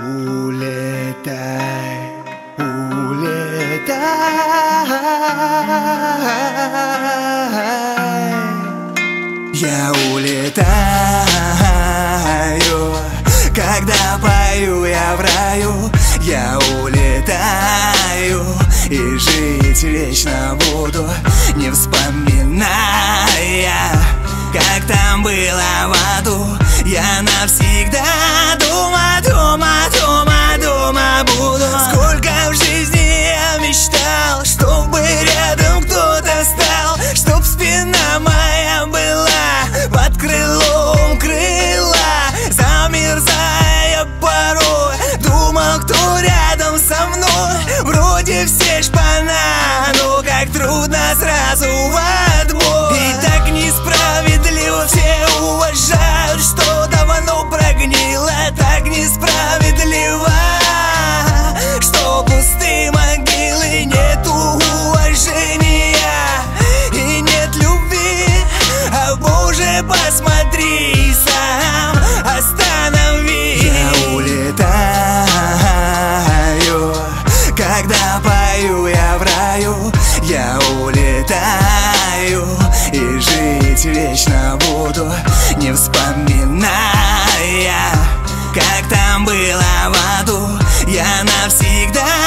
Улетай, улетай. Я улетаю, когда пою я в раю. Я улетаю, и жить вечно буду, не вспоминая, как там было в аду. Я навсегда дома, дома, дома, дома буду. Сколько в жизни я мечтал, чтобы рядом кто-то стал, чтоб спина моя была под крылом крыла. Замерзая порой, думал, кто рядом со мной. Вроде все шпана, но как трудно сразу в отбой. И так несправедливо все уважают, что давно прогнило. Так несправедливо, что пустые могилы, нету уважения и нет любви. А Боже, посмотри сам, останови. Я улетаю, когда пою я в раю. Я улетаю, и жить вечно буду, не вспоминая, как там было в аду. Я навсегда